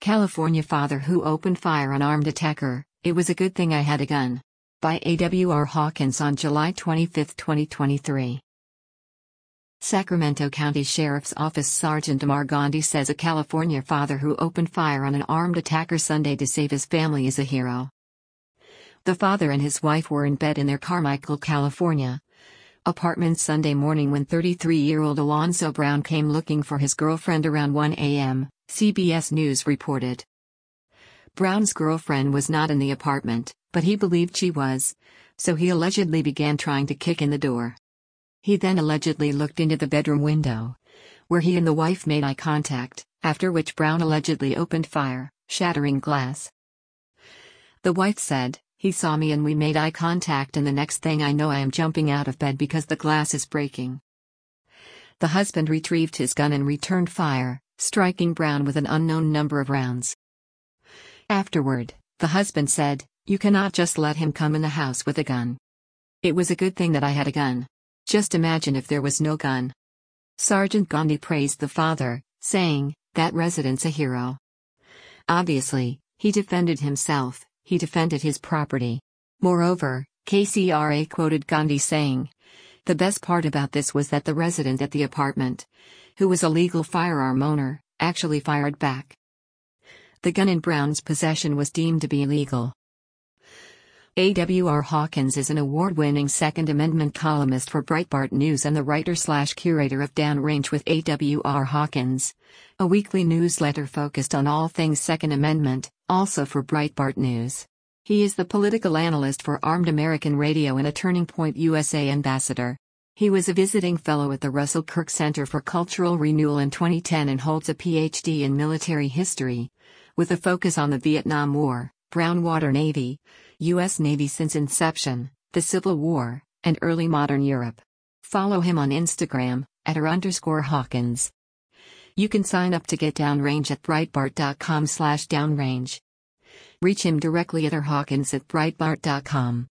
California father who opened fire on armed attacker, "It was a good thing I had a gun." By A.W.R. Hawkins on July 25, 2023. Sacramento County Sheriff's Office Sergeant Amar Gandhi says a California father who opened fire on an armed attacker Sunday to save his family is a hero. The father and his wife were in bed in their Carmichael, California apartment Sunday morning when 33-year-old Alonzo Brown came looking for his girlfriend around 1 a.m., CBS News reported. Brown's girlfriend was not in the apartment, but he believed she was, so he allegedly began trying to kick in the door. He then allegedly looked into the bedroom window, where he and the wife made eye contact, after which Brown allegedly opened fire, shattering glass. The wife said, "He saw me and we made eye contact, and the next thing I know I am jumping out of bed because the glass is breaking." The husband retrieved his gun and returned fire, striking Brown with an unknown number of rounds. Afterward, the husband said, "You cannot just let him come in the house with a gun. It was a good thing that I had a gun. Just imagine if there was no gun." Sergeant Gandhi praised the father, saying, "That resident's a hero. Obviously, he defended himself, he defended his property." Moreover, KCRA quoted Gandhi saying, "The best part about this was that the resident at the apartment, who was a legal firearm owner, actually fired back." The gun in Brown's possession was deemed to be illegal. A.W.R. Hawkins is an award-winning Second Amendment columnist for Breitbart News and the writer/curator of Downrange with A.W.R. Hawkins, a weekly newsletter focused on all things Second Amendment, also for Breitbart News. He is the political analyst for Armed American Radio and a Turning Point USA ambassador. He was a visiting fellow at the Russell Kirk Center for Cultural Renewal in 2010 and holds a Ph.D. in military history, with a focus on the Vietnam War, Brown Water Navy, U.S. Navy since inception, the Civil War, and early modern Europe. Follow him on Instagram, @r_Hawkins. You can sign up to get Downrange at Breitbart.com/downrange. Reach him directly at rhawkins@breitbart.com.